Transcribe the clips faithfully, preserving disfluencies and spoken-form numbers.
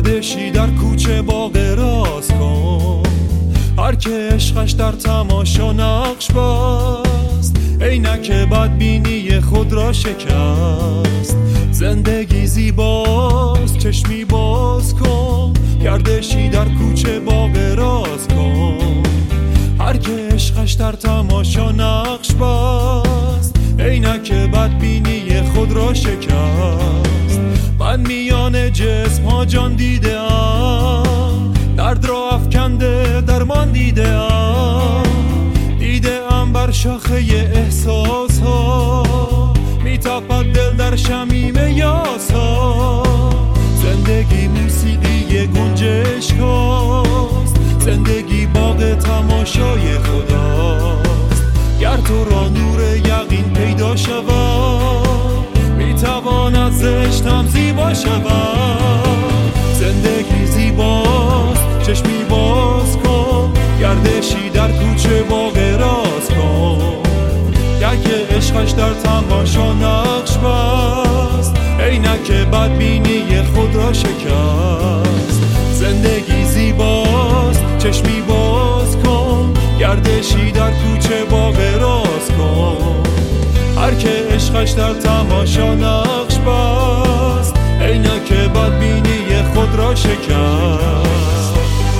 گردشی در کوچه باغ راز کن، هر که عشقش در تماشا نقش بست، عینک بدبینی خود را شکست. زندگی زیباست چشمی باز کن، گردشی در کوچه باغ راز کن، هر که عشقش در تماشا نقش بست، عینک بدبینی خود را شکست. من میان جسم ها جان دیده ام، درد را افکنده درمان دیده ام، دیده ام بر شاخه احساس ها میتپد دل در شمیم یاس ها. زندگی موسیقی گنجشک هاست، زندگی باغ تماشای خداست. گر تو را نور یقین پیدا شود، میتواند زشتم زیبا شود. زندگی زیباست چشمی باز کن، گردشی در کوچه باغ راز کن، گر که عشقش در تماشا نقش بست، عینک بدبینی خود را شکست. زندگی زیباست چشمی باز کن، گردشی در کوچه باغ راز کن، هر که عشقش در تماشا نقش بست، عینک بدبینی خود را شکست.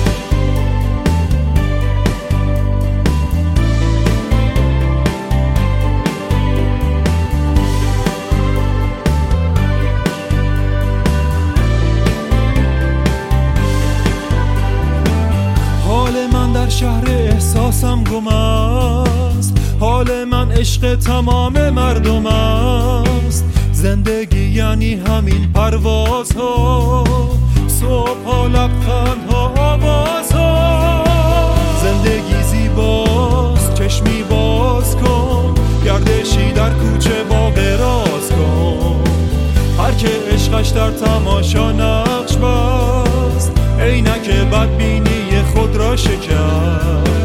حال من در شهر احساسم گم است، حال من عشق تمام مردم است. زندگی یعنی همین پروازها، صبح ها لبخند ها آواز ها. زندگی زیباست چشمی باز کن، گردشی در کوچه باغ راز کن، هر که عشقش در تماشا نقش بست، عینک بدبینی خود را شکست.